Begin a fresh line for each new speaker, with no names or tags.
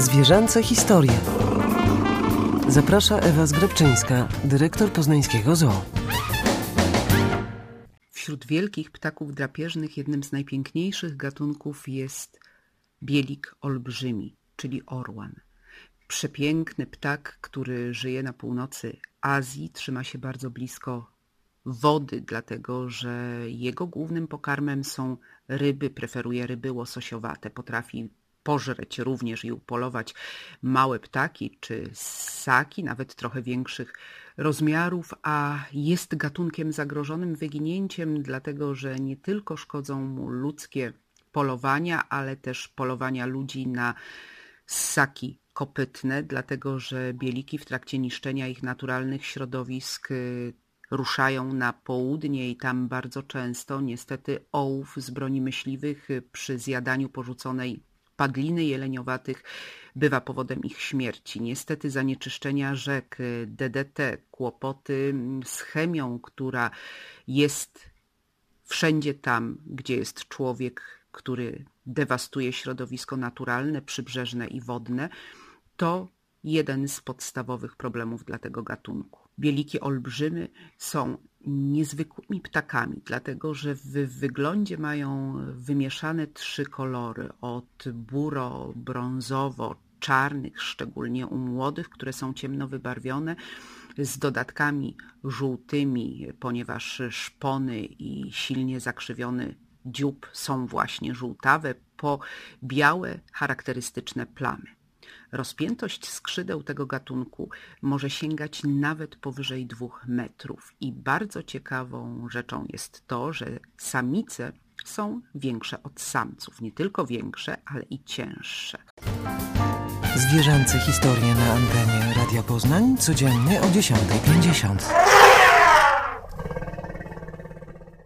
Zwierzęce historie. Zaprasza Ewa Zgrabczyńska, dyrektor poznańskiego zoo.
Wśród wielkich ptaków drapieżnych jednym z najpiękniejszych gatunków jest bielik olbrzymi, czyli orłan. Przepiękny ptak, który żyje na północy Azji, trzyma się bardzo blisko wody, dlatego że jego głównym pokarmem są ryby, preferuje ryby łososiowate, potrafi pożreć również i upolować małe ptaki czy ssaki, nawet trochę większych rozmiarów, a jest gatunkiem zagrożonym wyginięciem, dlatego że nie tylko szkodzą mu ludzkie polowania, ale też polowania ludzi na ssaki kopytne, dlatego że bieliki w trakcie niszczenia ich naturalnych środowisk ruszają na południe i tam bardzo często niestety ołów z broni myśliwych przy zjadaniu porzuconej padliny jeleniowatych bywa powodem ich śmierci. Niestety zanieczyszczenia rzek, DDT, kłopoty z chemią, która jest wszędzie tam, gdzie jest człowiek, który dewastuje środowisko naturalne, przybrzeżne i wodne, to jeden z podstawowych problemów dla tego gatunku. Bieliki olbrzymy są niezwykłymi ptakami, dlatego że w wyglądzie mają wymieszane 3 kolory, od buro, brązowo, czarnych, szczególnie u młodych, które są ciemno wybarwione, z dodatkami żółtymi, ponieważ szpony i silnie zakrzywiony dziób są właśnie żółtawe, po białe, charakterystyczne plamy. Rozpiętość skrzydeł tego gatunku może sięgać nawet powyżej 2 metrów i bardzo ciekawą rzeczą jest to, że samice są większe od samców. Nie tylko większe, ale i cięższe.
Zwierzęce historie na antenie Radia Poznań codziennie o 10:50.